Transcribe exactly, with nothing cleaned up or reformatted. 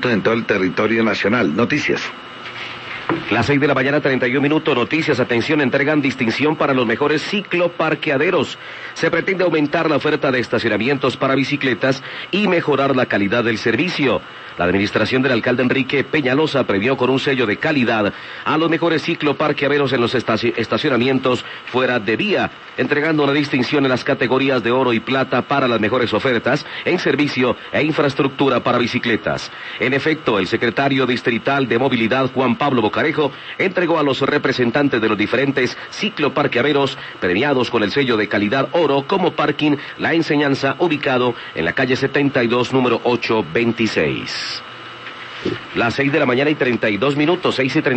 en todo el territorio nacional. Noticias. Las seis de la mañana, treinta y un minutos, noticias, atención, entregan distinción para los mejores cicloparqueaderos. Se pretende aumentar la oferta de estacionamientos para bicicletas y mejorar la calidad del servicio. La administración del alcalde Enrique Peñalosa premió con un sello de calidad a los mejores cicloparqueaderos en los estaci- estacionamientos fuera de vía, entregando una distinción en las categorías de oro y plata para las mejores ofertas en servicio e infraestructura para bicicletas. En efecto, el secretario distrital de Movilidad, Juan Pablo Bocarejo, entregó a los representantes de los diferentes cicloparqueaderos premiados con el sello de calidad oro como parking La Enseñanza, ubicado en la calle setenta y dos, número ochocientos veintiséis. Las seis de la mañana y treinta y dos minutos, seis y treinta.